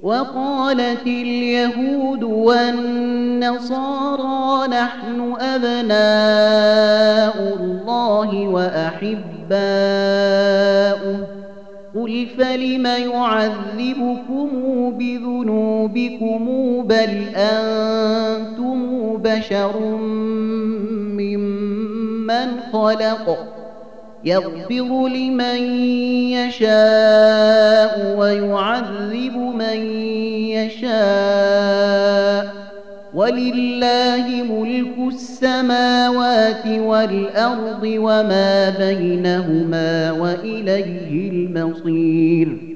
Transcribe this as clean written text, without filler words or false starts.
وقالت اليهود والنصارى نحن أبناء الله وأحباؤه قل فلم يعذبكم بذنوبكم بل أنتم بشر ممن خلق يغفر لمن يشاء ويعذب من يشاء ولله ملك السماوات والأرض وما بينهما وإليه المصير